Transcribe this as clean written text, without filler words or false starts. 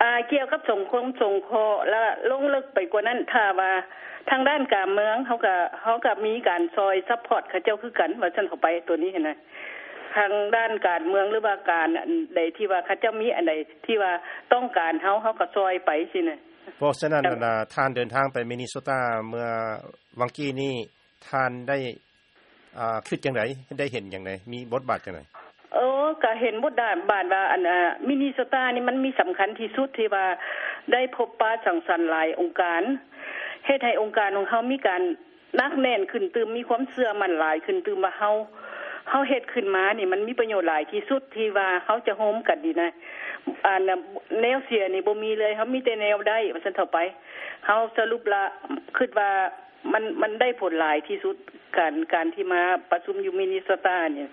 เกี่ยวกับสงเคราะห์และลงลึกไปกว่านั้นถ้าว่าทางด้านการเมืองเขาก็มีการซอยซัพพอร์ตเขาเจ้าคือกันว่าซั่นเข้าไปตัวนี้เห็นมั้ยทางด้านการเมืองหรือว่าการใดที่ว่าเขาเจ้ามีอันใดที่ว่าต้องการเฮาก็ซอยไปสินะเพราะฉะนั้นท่านเดินทางไปมินนิโซตาเมื่อวังกี้นี้ท่านได้คิดจังได๋ได้เห็นจังได๋มีบทบาทจังได๋ก็เห็นบทบาทว่าอันมินนิโซตานี่มันมีสำคัญที่สุดที่ว่าได้พบปะสังสรรค์หลายองค์การเฮ็ดให้องค์การของเฮามีการนักแน่นขึ้นตื่มมีความเชื่อมั่นหลายขึ้นตื่มว่าเฮาเฮ็ดขึ้นมานี่มันมีประโยชน์หลายที่สุดที่ว่าเฮาจะโฮมกันดีนะแนวเสียนี่บ่มีเลยเฮามีแต่แนวได้ว่าซั่นเท่าไปเฮาสรุปละคิดว่ามันได้ผลหลายที่สุดการที่มาประชุมอยู่มินนิโซตาเนี่ย